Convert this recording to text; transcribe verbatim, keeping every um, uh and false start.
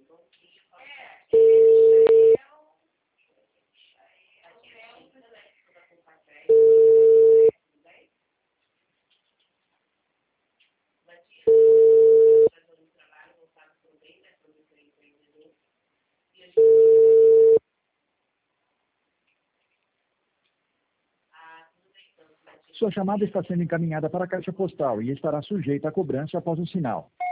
Sua chamada está sendo encaminhada para a caixa postal e estará sujeita a cobrança após o sinal.